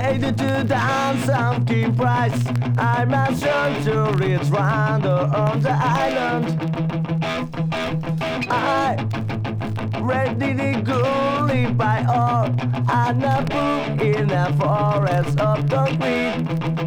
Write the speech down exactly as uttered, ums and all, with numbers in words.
ready to dance some king price. I must learn to reach round on the island. I ready to go live by all. I'm a book in a forest of concrete.